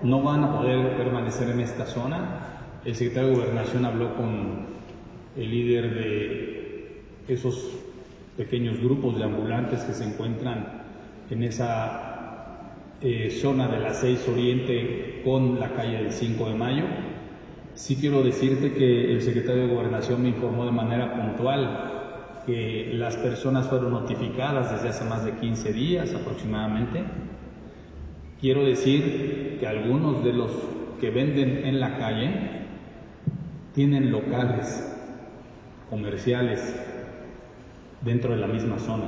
no van a poder permanecer en esta zona. El secretario de Gobernación habló con el líder de esos pequeños grupos de ambulantes que se encuentran en esa zona de la 6 Oriente con la calle del 5 de Mayo. Sí quiero decirte que el secretario de Gobernación me informó de manera puntual que las personas fueron notificadas desde hace más de 15 días aproximadamente. Quiero decir que algunos de los que venden en la calle tienen locales comerciales dentro de la misma zona.